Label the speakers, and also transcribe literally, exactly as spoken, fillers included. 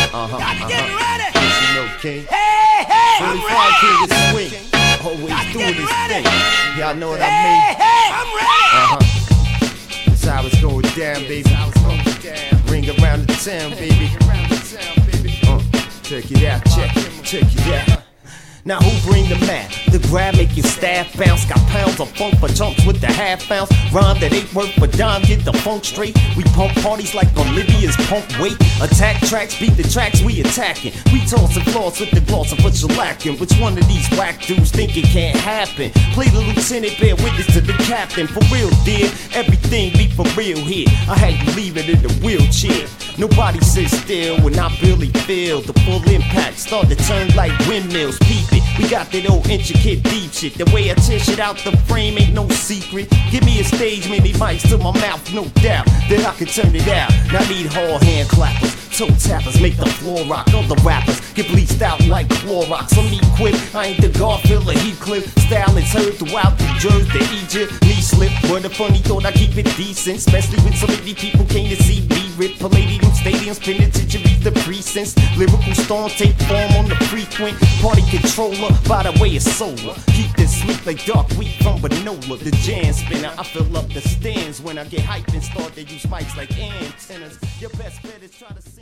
Speaker 1: Uh-huh,
Speaker 2: Y'all getting
Speaker 1: uh-huh.
Speaker 2: ready?
Speaker 1: You know, King.
Speaker 2: Hey, hey, I'm
Speaker 1: twenty-five
Speaker 2: ready.
Speaker 1: King is swing. Always
Speaker 2: Y'all
Speaker 1: doing
Speaker 2: getting
Speaker 1: his
Speaker 2: ready?
Speaker 1: thing. Y'all know what I
Speaker 2: Hey,
Speaker 1: mean?
Speaker 2: hey, I'm ready.
Speaker 1: Uh-huh. That's how it's going down, baby. Ring around the town, baby. Uh, check it out, check it, check it out. Now who bring the map? The grab make your staff bounce. Got pounds of funk for chumps with the half ounce. Rhyme that ain't worth for dime, get the funk straight. We pump parties like Olivia's pump weight. Attack tracks, beat the tracks we attacking. We tossing floors with the gloss and put you lacking. Which one of these whack dudes think it can't happen? Play the lieutenant, bear witness to the captain. For real, dear, everything be for real here. I had you leave it in the wheelchair. Nobody sits still when I really feel the full impact. Start to turn like windmills, peep it. We got that old intricate deep shit. The way I tear shit out the frame ain't no secret. Give me a stage, many mics to my mouth, no doubt that I can turn it out. Now I need hard hand clappers, toe tappers, make the floor rock. Other rappers get bleached out like Clorox. I'm equipped, I ain't the Garfield or Heathcliff. Style is heard throughout the Jersey to Egypt. Me slip, but a funny thought I keep it decent. Especially when so many people came to see me rip. Palladium stadiums, penitentiary, the precincts. Lyrical storm, take form on the frequent. Party controller, by the way it's solar. Keep this sweet like dark wheat from Banola. The jam spinner, I fill up the stands when I get hyped and start to use mics like antennas. Your best bet is try to